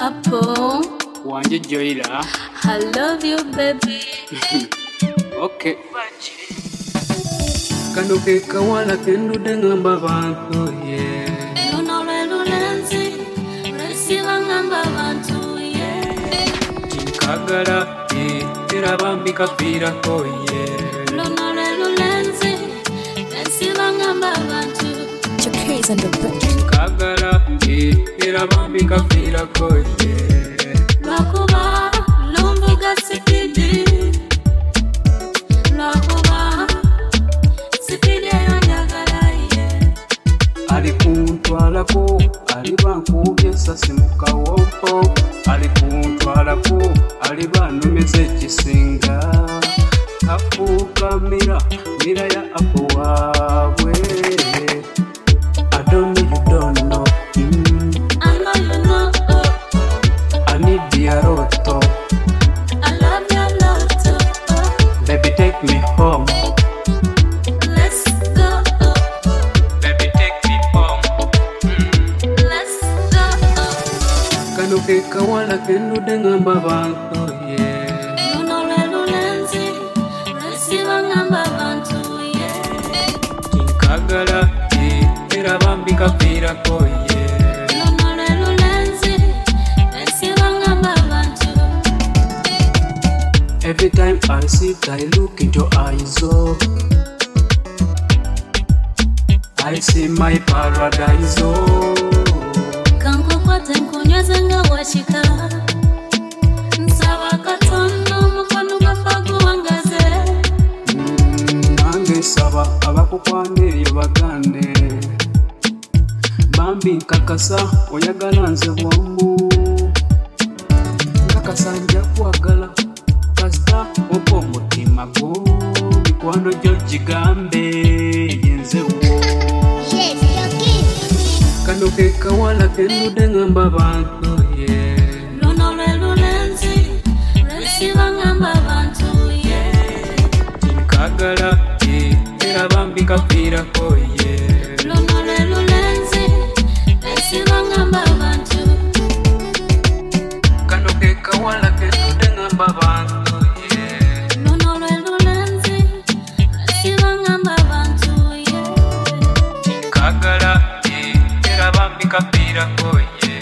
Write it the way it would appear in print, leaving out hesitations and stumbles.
Apple. Wanje Joyla. I love you, baby. Okay. Kano ke kawala kendo dengamba bantu ye. Luno lenzi, resiva ngamba bantu ye. Chinkagala ye, era bambika pira ko ye. Luno lenzi, resiva ngamba bantu. Chakri's on the bridge. Chinkagala ye, era bambika pira ko ye. Lwakuba, lumbuga sipidi. Lwakuba, sipidi yonyagala ye. Alikuntwalako, alibankubye esasi mu kawompo. Alikuntwalako, alibanumeza ekisinga. Kafuuka mira ya Apple waabwe. I don't know, you don't know. I know you know. I need your roto. I love your love. Baby, take me home. Let's go. Baby, take me home. Let's go. Kano ke kawala kendo dengamba bantu ye. Luno lenzi, resiva ngamba bantu ye. Chinkagala ye, era bambika pira ko ye. Luno lenzi, resiva ngamba bantu. Every time I sit, I look into your eyes, oh. I see my paradise, oh. Kanko kwate nkunyweze nga washika. Nsaba katono mukono gafagu wangaze. Nange saba abakukwane eyo bagane. Bambi nkakasa oyagala nze bwomu. Nkakasa nja kwagala kasita opa omutima gwo. Mikwano gyo gigambe yenze wo. Yes, Chucky. Kano ke kawala kendo dengamba bantu ye. Luno lenzi, resiva ngamba bantu ye. Chinkagala ye, era bambika pira ko ye. Luno lenzi, resiva ngamba bantu. Kano ke kawala kendo dengamba bantu ye. Luno lenzi, resiva ngamba bantu ye. Chinkagala ye, era bambika pira ko ye.